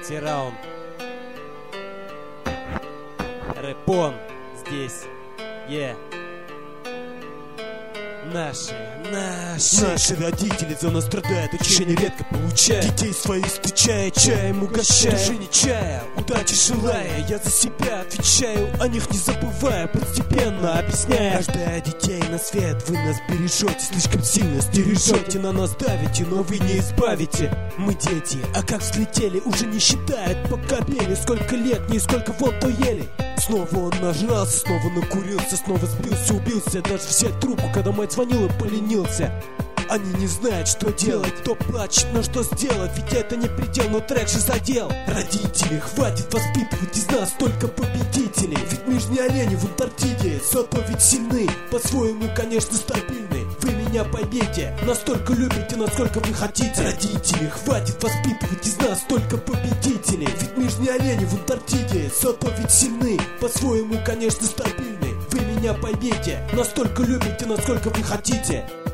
Третий раунд. Рэпон здесь. Наши родители за нас страдают, учения редко получают. Детей своих встречая, чаем угощая, не чая, удачи желая. Я за себя отвечаю, о них не забывая, постепенно объясняя. Рождая детей на свет, вы нас бережете, слишком сильно стережете, на нас давите, но вы не избавите. Мы дети, а как взлетели, уже не считают по капеле. Сколько лет, не сколько вон то ели. Снова он нажрался, снова накурился, снова сбился, убился. Даже взять трубку, когда мать звонила, поленился. Они не знают, что делать, кто плачет, но что сделать, ведь это не предел, но трек же задел. Родители, хватит воспитывать из нас только победителей. Ведь мы же не олени в Антарктиде, зато ведь сильны, по-своему, конечно, стабильны. Вы меня поймете, настолько любите, насколько вы хотите. Родители, хватит воспитывать из нас только победителей. Ведь мы же не олени в Антарктиде, зато ведь сильны, по-своему, конечно, стабильны. Вы меня поймете, настолько любите, насколько вы хотите.